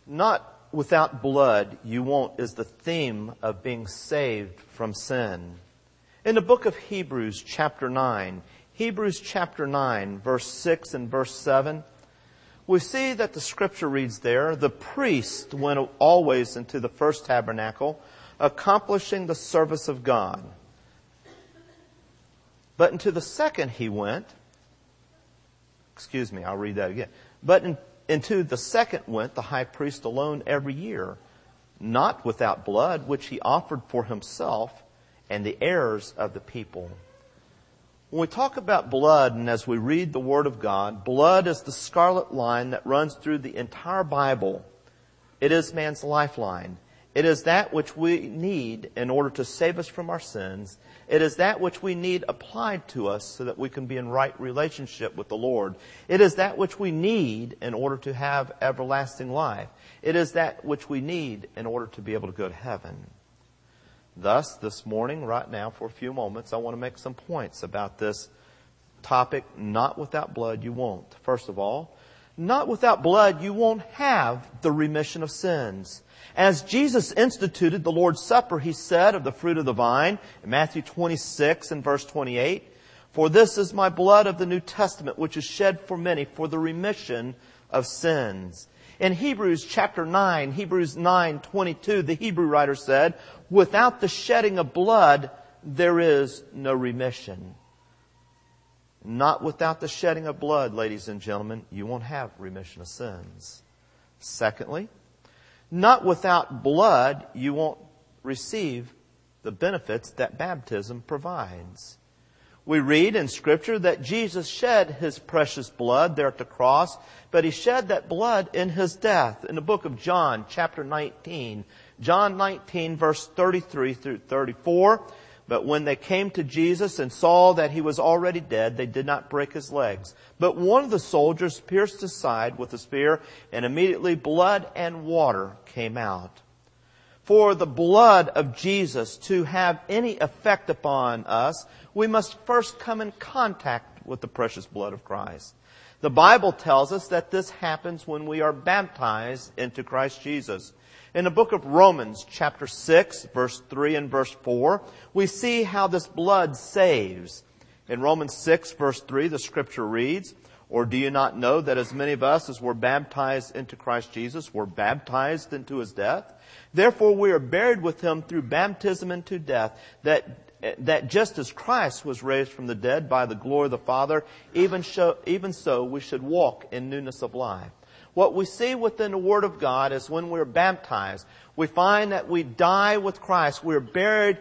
Not without blood you won't is the theme of being saved from sin. In the book of Hebrews chapter 9, verse 6 and verse 7, we see that the scripture reads there, the priest went always into the first tabernacle, accomplishing the service of God. But into the second he went, I'll read that again. But into the second went the high priest alone every year, not without blood, which he offered for himself and the heirs of the people. When we talk about blood, and as we read the Word of God, blood is the scarlet line that runs through the entire Bible. It is man's lifeline. It is that which we need in order to save us from our sins. It is that which we need applied to us so that we can be in right relationship with the Lord. It is that which we need in order to have everlasting life. It is that which we need in order to be able to go to heaven. Thus, this morning, right now, for a few moments, I want to make some points about this topic, not without blood you won't. First of all, not without blood you won't have the remission of sins. As Jesus instituted the Lord's Supper, He said of the fruit of the vine, in Matthew 26 and verse 28, "For this is my blood of the New Testament, which is shed for many for the remission of sins." In Hebrews chapter 9, Hebrews 9:22, the Hebrew writer said, "Without the shedding of blood, there is no remission." Not without the shedding of blood, ladies and gentlemen, you won't have remission of sins. Secondly, not without blood, you won't receive the benefits that baptism provides. We read in Scripture that Jesus shed His precious blood there at the cross, but He shed that blood in His death. In the book of John, chapter 19, John 19, verse 33 through 34, "But when they came to Jesus and saw that He was already dead, they did not break His legs. But one of the soldiers pierced His side with a spear, and immediately blood and water came out." For the blood of Jesus to have any effect upon us, we must first come in contact with the precious blood of Christ. The Bible tells us that this happens when we are baptized into Christ Jesus. In the book of Romans, chapter 6, verse 3 and verse 4, we see how this blood saves. In Romans 6, verse 3, the scripture reads, "Or do you not know that as many of us as were baptized into Christ Jesus were baptized into His death? Therefore we are buried with Him through baptism into death, that just as Christ was raised from the dead by the glory of the Father, even so we should walk in newness of life." What we see within the Word of God is when we're baptized, we find that we die with Christ. We're buried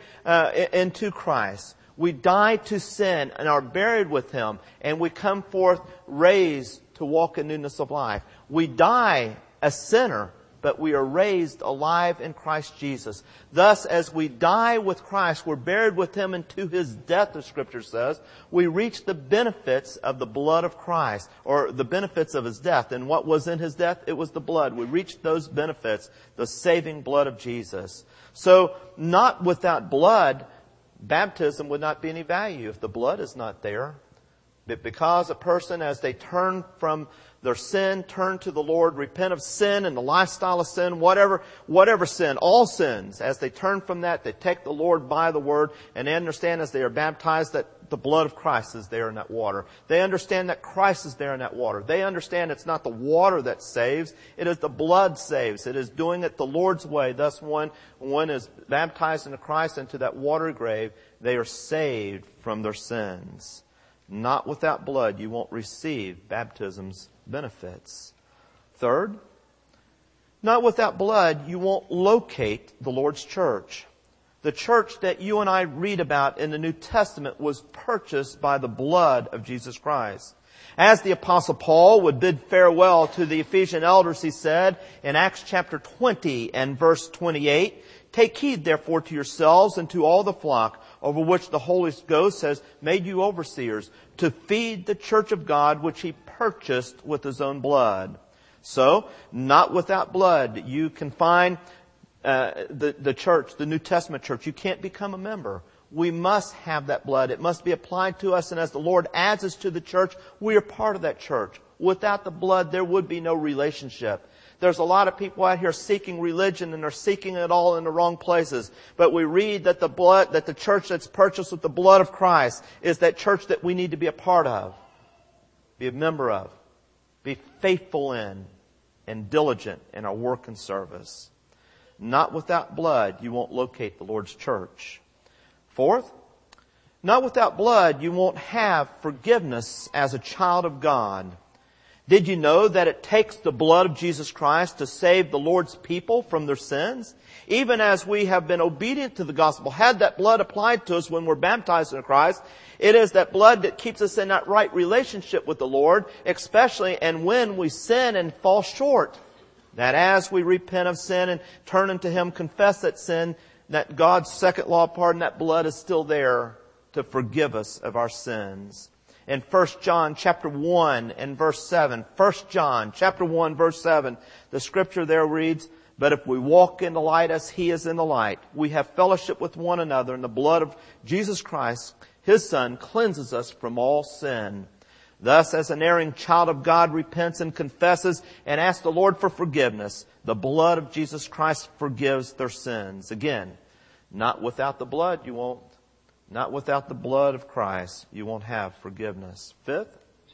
into Christ. We die to sin and are buried with Him. And we come forth raised to walk in newness of life. We die a sinner, but we are raised alive in Christ Jesus. Thus, as we die with Christ, we're buried with Him into His death, the Scripture says. We reach the benefits of the blood of Christ, or the benefits of His death. And what was in His death? It was the blood. We reached those benefits, the saving blood of Jesus. So, not without blood, baptism would not be any value if the blood is not there. But because a person, as they turn from their sin, turn to the Lord, repent of sin and the lifestyle of sin, whatever sin, all sins, as they turn from that, they take the Lord by the word, and they understand as they are baptized that the blood of Christ is there in that water. They understand that Christ is there in that water. They understand it's not the water that saves, it is the blood saves. It is doing it the Lord's way. Thus, one is baptized into Christ, into that watery grave, they are saved from their sins. Not without blood, you won't receive baptism's benefits. Third, not without blood, you won't locate the Lord's church. The church that you and I read about in the New Testament was purchased by the blood of Jesus Christ. As the Apostle Paul would bid farewell to the Ephesian elders, he said in Acts chapter 20 and verse 28, "Take heed therefore to yourselves and to all the flock over which the Holy Ghost has made you overseers, to feed the church of God which He purchased with His own blood." So, not without blood, you can find the church, the New Testament church. You can't become a member. We must have that blood. It must be applied to us, and as the Lord adds us to the church, we are part of that church. Without the blood, there would be no relationship. There's a lot of people out here seeking religion, and they're seeking it all in the wrong places. But we read that the church that's purchased with the blood of Christ is that church that we need to be a part of, be a member of, be faithful in, and diligent in our work and service. Not without blood, you won't locate the Lord's church. Fourth, not without blood, you won't have forgiveness as a child of God. Did you know that it takes the blood of Jesus Christ to save the Lord's people from their sins? Even as we have been obedient to the gospel, had that blood applied to us when we're baptized in Christ, it is that blood that keeps us in that right relationship with the Lord, especially and when we sin and fall short. That as we repent of sin and turn unto Him, confess that sin, that God's second law of pardon, that blood is still there to forgive us of our sins. In 1 John chapter 1 and verse 7, 1 John chapter 1 verse 7, the scripture there reads, "But if we walk in the light as He is in the light, we have fellowship with one another, and the blood of Jesus Christ, His Son, cleanses us from all sin." Thus, as an erring child of God repents and confesses and asks the Lord for forgiveness, the blood of Jesus Christ forgives their sins. Again, not without the blood you won't. Not without the blood of Christ, you won't have forgiveness. Fifth,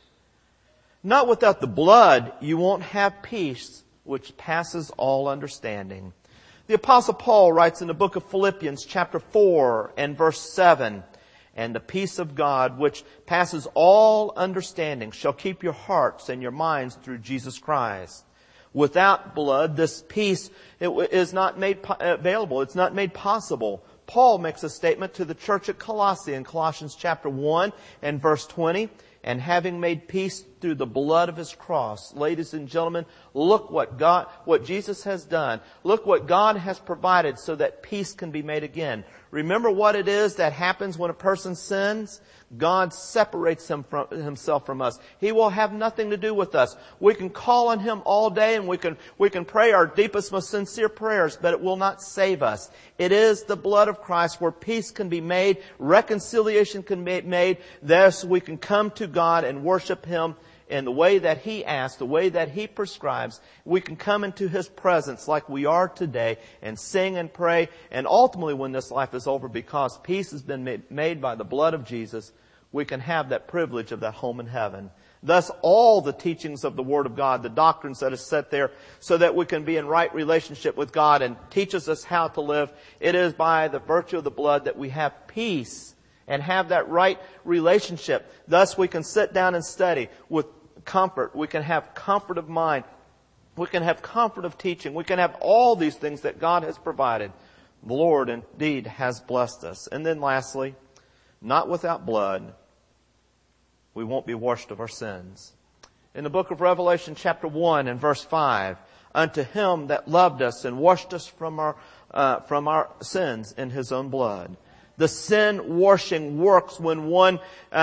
not without the blood, you won't have peace which passes all understanding. The Apostle Paul writes in the book of Philippians chapter 4 and verse 7, "And the peace of God which passes all understanding shall keep your hearts and your minds through Jesus Christ." Without blood, this peace is not made available. It's not made possible. Paul makes a statement to the church at Colossae in Colossians chapter 1 and verse 20. "And having made peace through the blood of His cross." Ladies and gentlemen, look what Jesus has done. Look what God has provided so that peace can be made again. Remember what it is that happens when a person sins? God separates Himself from us. He will have nothing to do with us. We can call on Him all day and we can pray our deepest, most sincere prayers, but it will not save us. It is the blood of Christ where peace can be made, reconciliation can be made. Thus we can come to God and worship Him in the way that He asks, the way that He prescribes. We can come into His presence like we are today and sing and pray. And ultimately, when this life is over, because peace has been made by the blood of Jesus, we can have that privilege of that home in heaven. Thus, all the teachings of the Word of God, the doctrines that are set there so that we can be in right relationship with God and teaches us how to live, it is by the virtue of the blood that we have peace and have that right relationship. Thus, we can sit down and study with comfort. We can have comfort of mind. We can have comfort of teaching. We can have all these things that God has provided. The Lord indeed has blessed us. And then lastly, not without blood, we won't be washed of our sins. In the book of Revelation chapter 1 and verse 5, "Unto Him that loved us and washed us from our sins in His own blood." The sin washing works when one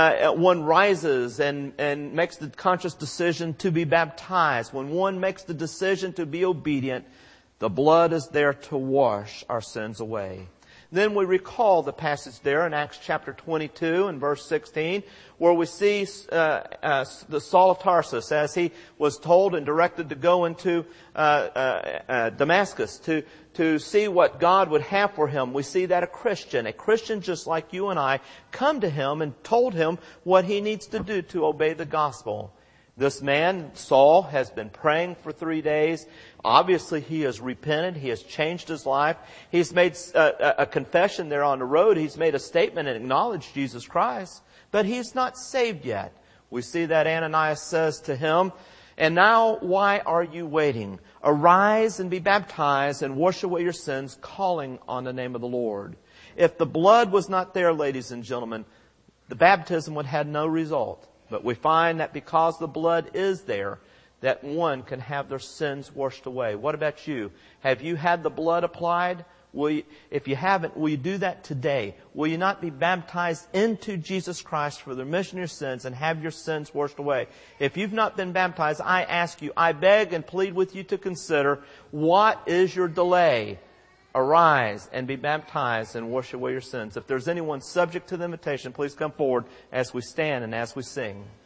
rises and makes the conscious decision to be baptized. When one makes the decision to be obedient, the blood is there to wash our sins away. Then we recall the passage there in Acts chapter 22 and verse 16, where we see the Saul of Tarsus as he was told and directed to go into Damascus to see what God would have for him. We see that a Christian just like you and I, come to him and told him what he needs to do to obey the gospel. This man, Saul, has been praying for 3 days. Obviously, he has repented. He has changed his life. He's made a confession there on the road. He's made a statement and acknowledged Jesus Christ. But he's not saved yet. We see that Ananias says to him, "And now why are you waiting? Arise and be baptized and wash away your sins, calling on the name of the Lord." If the blood was not there, ladies and gentlemen, the baptism would have no result. But we find that because the blood is there, that one can have their sins washed away. What about you? Have you had the blood applied? If you haven't, will you do that today? Will you not be baptized into Jesus Christ for the remission of your sins and have your sins washed away? If you've not been baptized, I ask you, I beg and plead with you to consider, what is your delay? Arise and be baptized and wash away your sins. If there's anyone subject to the invitation, please come forward as we stand and as we sing.